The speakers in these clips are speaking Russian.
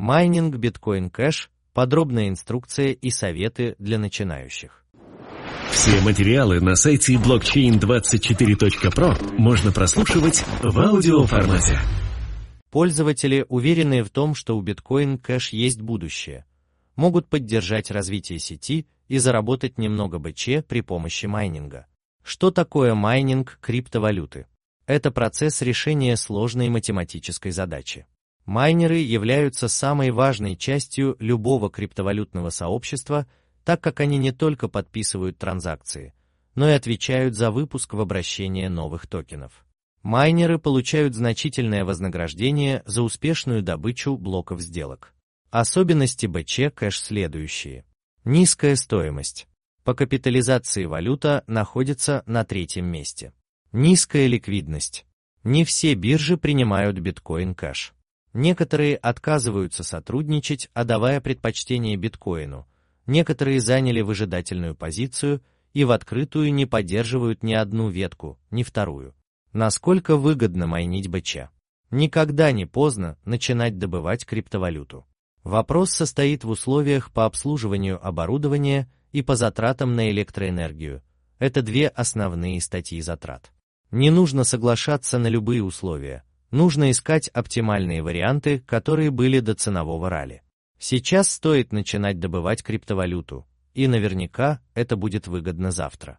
Майнинг Bitcoin Cash, подробная инструкция и советы для начинающих. Все материалы на сайте blockchain24.pro можно прослушивать в аудиоформате. Пользователи, уверенные в том, что у Bitcoin Cash есть будущее, могут поддержать развитие сети и заработать немного БЧ при помощи майнинга. Что такое майнинг криптовалюты? Это процесс решения сложной математической задачи. Майнеры являются самой важной частью любого криптовалютного сообщества, так как они не только подписывают транзакции, но и отвечают за выпуск в обращение новых токенов. Майнеры получают значительное вознаграждение за успешную добычу блоков сделок. Особенности БЧ Кэш следующие. Низкая стоимость. По капитализации валюта находится на третьем месте. Низкая ликвидность. Не все биржи принимают Bitcoin Cash. Некоторые отказываются сотрудничать, отдавая предпочтение биткоину. Некоторые заняли выжидательную позицию и в открытую не поддерживают ни одну ветку, ни вторую. Насколько выгодно майнить БЧ? Никогда не поздно начинать добывать криптовалюту. Вопрос состоит в условиях по обслуживанию оборудования и по затратам на электроэнергию. Это две основные статьи затрат. Не нужно соглашаться на любые условия. Нужно искать оптимальные варианты, которые были до ценового ралли. Сейчас стоит начинать добывать криптовалюту, и наверняка это будет выгодно завтра.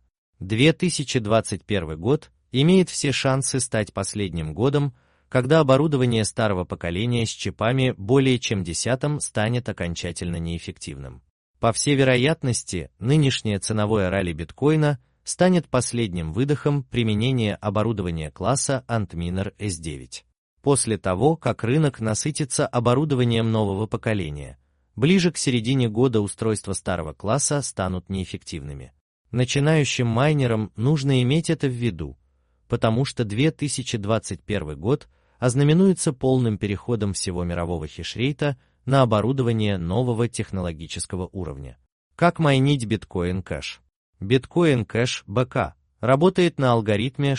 2021 год имеет все шансы стать последним годом, когда оборудование старого поколения с чипами более чем десятым станет окончательно неэффективным. По всей вероятности, нынешнее ценовое ралли биткоина станет последним выдохом применения оборудования класса Antminer S9. После того, как рынок насытится оборудованием нового поколения, ближе к середине года устройства старого класса станут неэффективными. Начинающим майнерам нужно иметь это в виду, потому что 2021 год ознаменуется полным переходом всего мирового хешрейта на оборудование нового технологического уровня. Как майнить Bitcoin Cash? Bitcoin Cash (BK) работает на алгоритме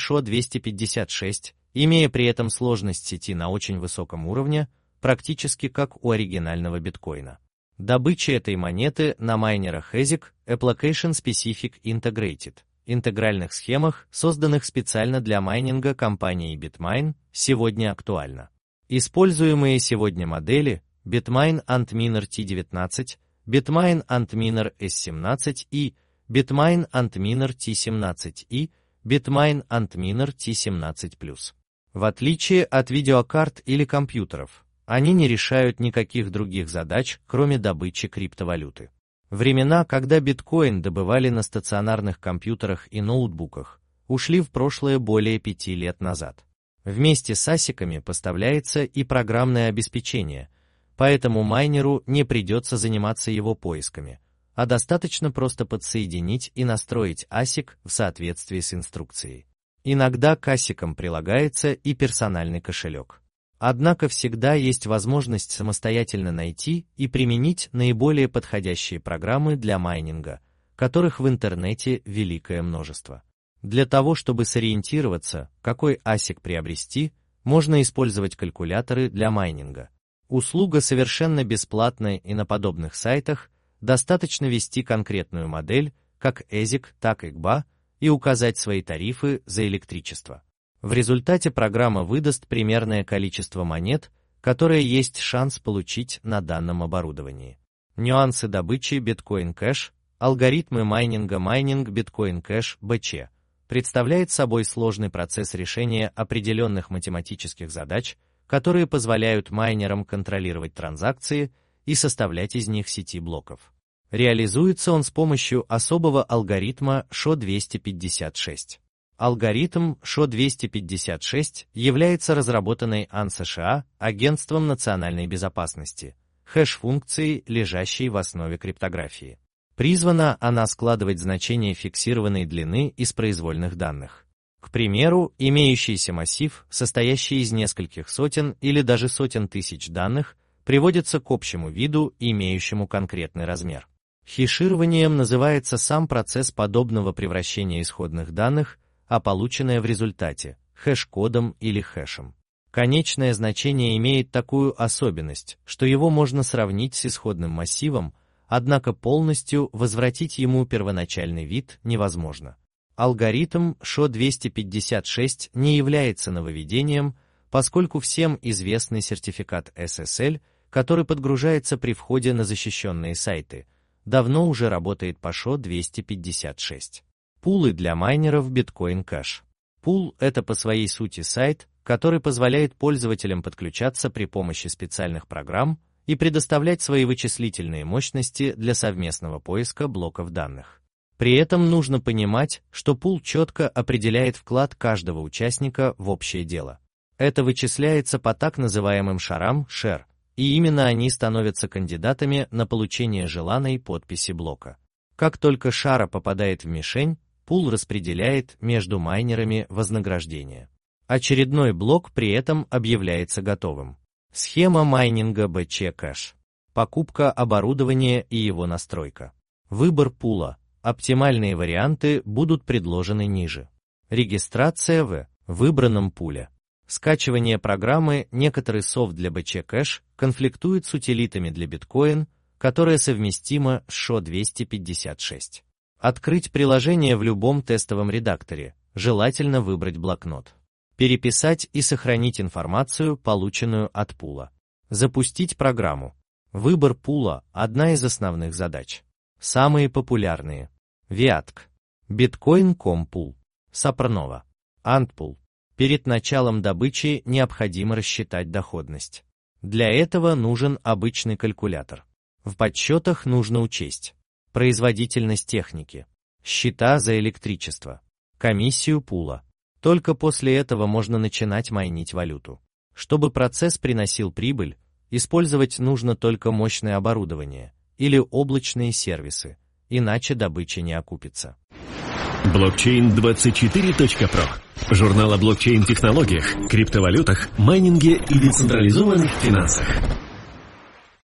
SHA-256, имея при этом сложность сети на очень высоком уровне, практически как у оригинального биткоина. Добыча этой монеты на майнерах ASIC Application Specific Integrated, интегральных схемах, созданных специально для майнинга компанией Bitmain, сегодня актуальна. Используемые сегодня модели Bitmain Antminer T19, Bitmain Antminer S17 и Bitmain Antminer T17 и Bitmain Antminer T17+. В отличие от видеокарт или компьютеров, они не решают никаких других задач, кроме добычи криптовалюты. Времена, когда биткоин добывали на стационарных компьютерах и ноутбуках, ушли в прошлое более 5 лет назад. Вместе с асиками поставляется и программное обеспечение, поэтому майнеру не придется заниматься его поисками, а достаточно просто подсоединить и настроить асик в соответствии с инструкцией. Иногда к асикам прилагается и персональный кошелек. Однако всегда есть возможность самостоятельно найти и применить наиболее подходящие программы для майнинга, которых в интернете великое множество. Для того, чтобы сориентироваться, какой асик приобрести, можно использовать калькуляторы для майнинга. Услуга совершенно бесплатная, и на подобных сайтах достаточно ввести конкретную модель, как ASIC, так и GBA, и указать свои тарифы за электричество. В результате программа выдаст примерное количество монет, которое есть шанс получить на данном оборудовании. Нюансы добычи Bitcoin Cash, алгоритмы майнинга. Майнинг Bitcoin Cash (BC) представляет собой сложный процесс решения определенных математических задач, которые позволяют майнерам контролировать транзакции и составлять из них сети блоков. Реализуется он с помощью особого алгоритма SHA-256. Алгоритм SHA-256 является разработанной АН США Агентством национальной безопасности, хэш-функцией, лежащей в основе криптографии. Призвана она складывать значения фиксированной длины из произвольных данных. К примеру, имеющийся массив, состоящий из нескольких сотен или даже сотен тысяч данных, приводится к общему виду, имеющему конкретный размер. Хешированием называется сам процесс подобного превращения исходных данных, а полученное в результате – хэш-кодом или хэшем. Конечное значение имеет такую особенность, что его можно сравнить с исходным массивом, однако полностью возвратить ему первоначальный вид невозможно. Алгоритм SHA-256 не является нововведением, поскольку всем известный сертификат SSL, который подгружается при входе на защищенные сайты, давно уже работает по SHA-256. Пулы для майнеров Bitcoin Cash. Пул — это по своей сути сайт, который позволяет пользователям подключаться при помощи специальных программ и предоставлять свои вычислительные мощности для совместного поиска блоков данных. При этом нужно понимать, что пул четко определяет вклад каждого участника в общее дело. Это вычисляется по так называемым шарам share, и именно они становятся кандидатами на получение желанной подписи блока. Как только шара попадает в мишень, пул распределяет между майнерами вознаграждение. Очередной блок при этом объявляется готовым. Схема майнинга BC Cash. Покупка оборудования и его настройка. Выбор пула. Оптимальные варианты будут предложены ниже. Регистрация в выбранном пуле. Скачивание программы. Некоторый софт для BC Cash конфликтует с утилитами для Bitcoin, которая совместима с SHA-256. Открыть приложение в любом тестовом редакторе, желательно выбрать блокнот. Переписать и сохранить информацию, полученную от пула. Запустить программу. Выбор пула – одна из основных задач. Самые популярные. Viatc, Bitcoin.com Pool, Supernova, Antpool. Перед началом добычи необходимо рассчитать доходность. Для этого нужен обычный калькулятор. В подсчетах нужно учесть производительность техники, счета за электричество, комиссию пула. Только после этого можно начинать майнить валюту. Чтобы процесс приносил прибыль, использовать нужно только мощное оборудование или облачные сервисы, иначе добыча не окупится. Blockchain24.pro. Журнал о блокчейн-технологиях, криптовалютах, майнинге и децентрализованных финансах.